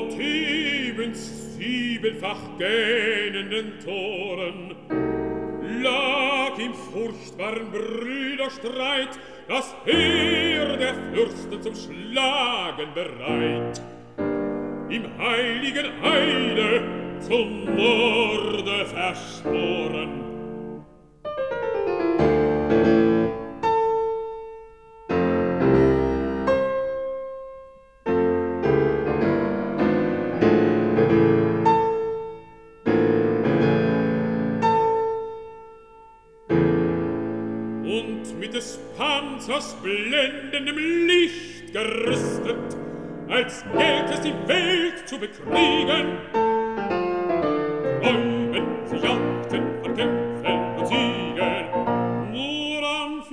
Thebens siebenfach gähnenden Toren lag im furchtbaren Brüderstreit das Heer der Fürsten zum Schlagen bereit. Im heiligen Eide zum Morde verschworen. Und mit des Panzers blendendem Licht gerüstet, als gält es die Welt zu bekriegen, träumen sie jagten von Kämpfen und Siegen, nur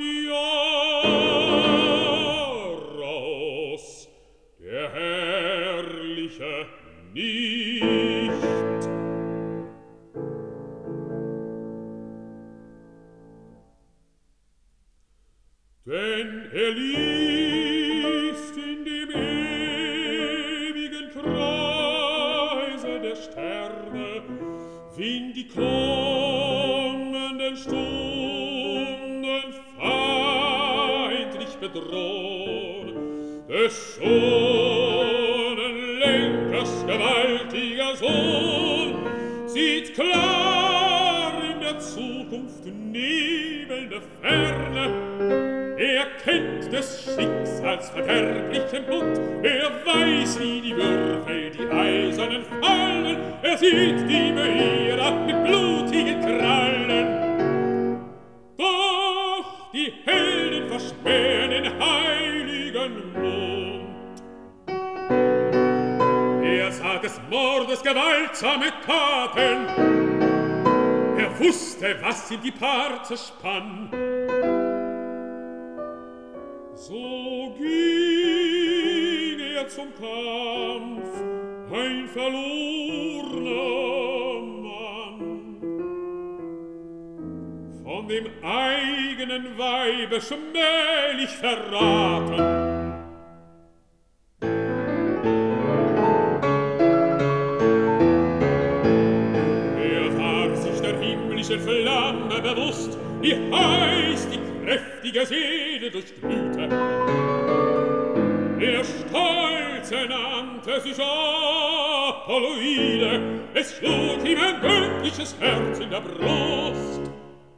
Amphiaraus, der Herrliche, nicht. Denn liest in dem ewigen Kreise der Sterne, wen die kommenden Stunden feindlich bedrohen, des Sonnenlenkers gewaltiger Sohn sieht klar in der Zukunft nebelnde Ferne. Er kennt des Schicksals verderblichen Bund, er weiß, wie die Würfel die Eisernen fallen, er sieht die Beira mit blutigen Krallen. Doch die Helden verspähen den heiligen Mond. Er sah des Mordes gewaltsame Taten, er wusste, was ihm die Parte spann. So ging er zum Kampf, ein verlorner Mann. Von dem eigenen Weibe schmählich verraten. Er war sich der himmlischen Flamme bewusst, wie heiß die kräftige Seele durchglühte. Der Stolze nannte sich Apolloide, es schlug ihm ein göttliches Herz in der Brust.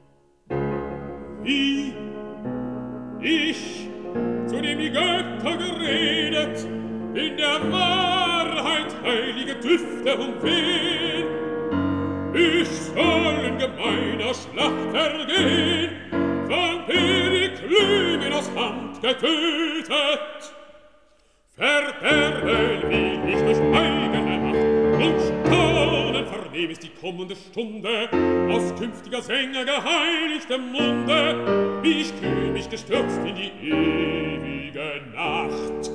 Wie ich, zu dem die Götter geredet, in der Wahrheit heilige Düfte umwehen, ich soll in gemeiner Schlacht vergehen, von Periklymenos Hand getötet. Verderben will ich durch eigene Macht und staunen vernehm ist die kommende Stunde aus künftiger Sänger geheiligtem Munde, wie ich König gestürzt in die ewige Nacht.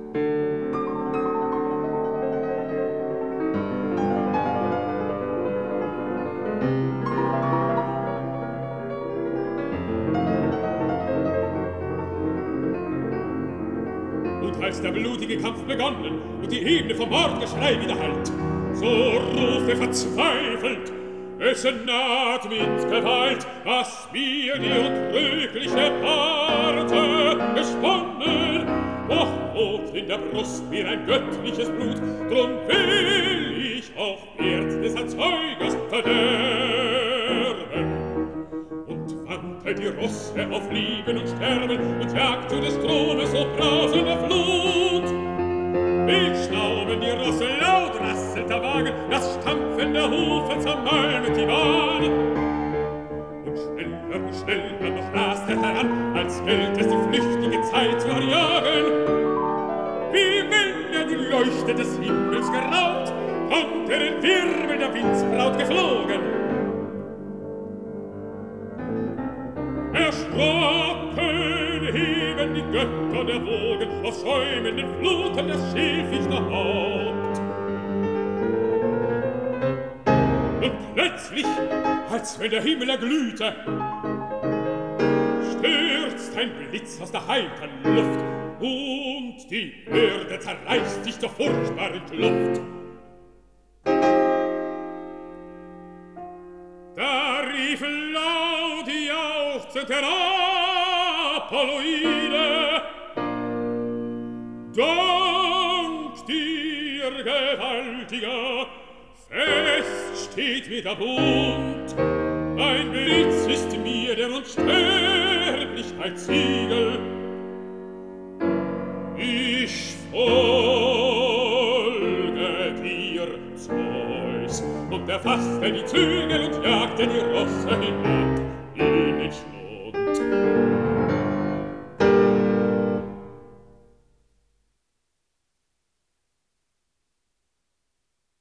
Als der blutige Kampf begonnen und die Ebene vom Mordgeschrei widerhallt, so ruft er verzweifelt, es naht mit Gewalt, was mir die untrügliche Parte gesponnen, doch wogt in der Brust mir ein göttliches Blut, drum will ich auch Wert des Erzeugers verderben. Und wandte die Rosse auf Lieben und Sterben und jagt zu des Thrones so brausender Flut. Wild schnauben die Rosse, laut rasselt der Wagen, das Stampfen der Hufe zermalmet die Bahn. Und schneller noch rast er heran, als gilt es die flüchtige Zeit zu erjagen. Wie wenn er die Leuchte des Himmels geraubt, kommt er in Wirbel der Windsbraut geflogen. Erschrocken heben die Götter der Wogen aus schäumenden Fluten das schilfichte Haupt. Und plötzlich, als wenn der Himmel erglühte, stürzt ein Blitz aus der heitern Luft und die Erde zerreißt sich so furchtbar in Kluft. Da rief laut jauchzend der Apolloide: Dank dir, Gewaltiger, fest steht mir der Bund. Ein Blitz ist mir der Unsterblichkeit Siegel. Ich folge dir, Zeus, und erfasste die Zügel und jagte die Rosse hinab in den Schnee.